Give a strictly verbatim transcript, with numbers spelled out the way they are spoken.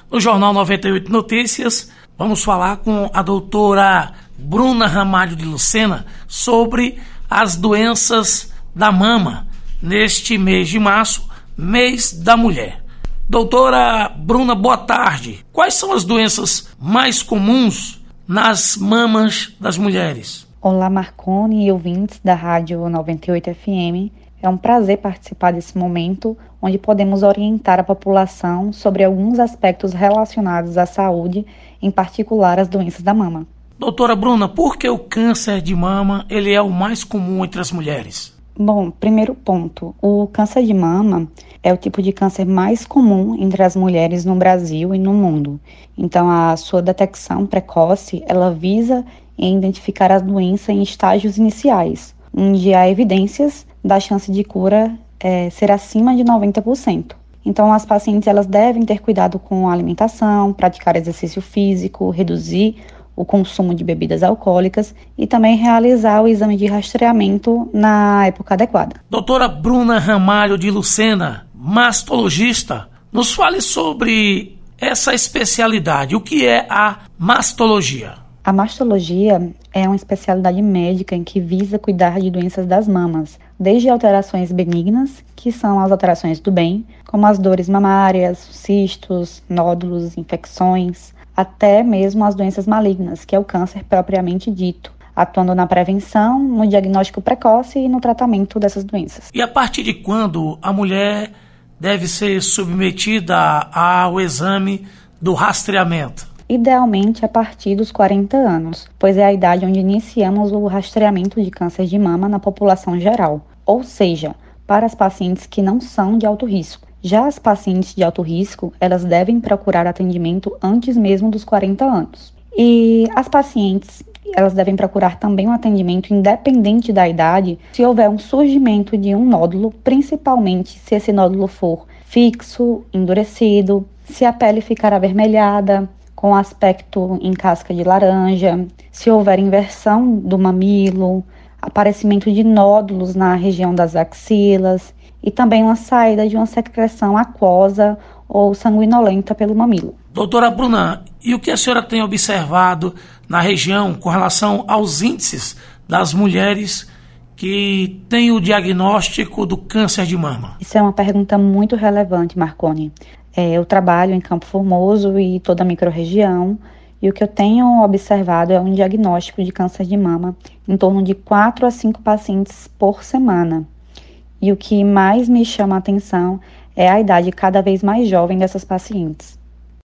No Jornal noventa e oito Notícias, vamos falar com a doutora Bruna Ramalho de Lucena sobre as doenças da mama neste mês de março, mês da mulher. Doutora Bruna, boa tarde. Quais são as doenças mais comuns nas mamas das mulheres? Olá, Marconi e ouvintes da Rádio noventa e oito F M. É um prazer participar desse momento, onde podemos orientar a população sobre alguns aspectos relacionados à saúde, em particular as doenças da mama. Doutora Bruna, por que o câncer de mama ele é o mais comum entre as mulheres? Bom, primeiro ponto, o câncer de mama é o tipo de câncer mais comum entre as mulheres no Brasil e no mundo. Então, a sua detecção precoce, ela visa em identificar a doença em estágios iniciais, onde há evidências da chance de cura é, ser acima de noventa por cento. Então, as pacientes elas devem ter cuidado com a alimentação, praticar exercício físico, reduzir o consumo de bebidas alcoólicas e também realizar o exame de rastreamento na época adequada. Doutora Bruna Ramalho de Lucena, mastologista, nos fale sobre essa especialidade. O que é a mastologia? A mastologia é uma especialidade médica em que visa cuidar de doenças das mamas, desde alterações benignas, que são as alterações do bem, como as dores mamárias, cistos, nódulos, infecções, até mesmo as doenças malignas, que é o câncer propriamente dito, atuando na prevenção, no diagnóstico precoce e no tratamento dessas doenças. E a partir de quando a mulher deve ser submetida ao exame do rastreamento? Idealmente a partir dos quarenta anos, pois é a idade onde iniciamos o rastreamento de câncer de mama na população geral, ou seja, para as pacientes que não são de alto risco. Já as pacientes de alto risco, elas devem procurar atendimento antes mesmo dos quarenta anos. E as pacientes, elas devem procurar também um atendimento independente da idade se houver um surgimento de um nódulo, principalmente se esse nódulo for fixo, endurecido, se a pele ficar avermelhada, com aspecto em casca de laranja, se houver inversão do mamilo, aparecimento de nódulos na região das axilas e também uma saída de uma secreção aquosa ou sanguinolenta pelo mamilo. Doutora Bruna, e o que a senhora tem observado na região com relação aos índices das mulheres que têm o diagnóstico do câncer de mama? Isso é uma pergunta muito relevante, Marconi. É, eu trabalho em Campo Formoso e toda a microrregião, e o que eu tenho observado é um diagnóstico de câncer de mama em torno de quatro a cinco pacientes por semana. E o que mais me chama a atenção é a idade cada vez mais jovem dessas pacientes.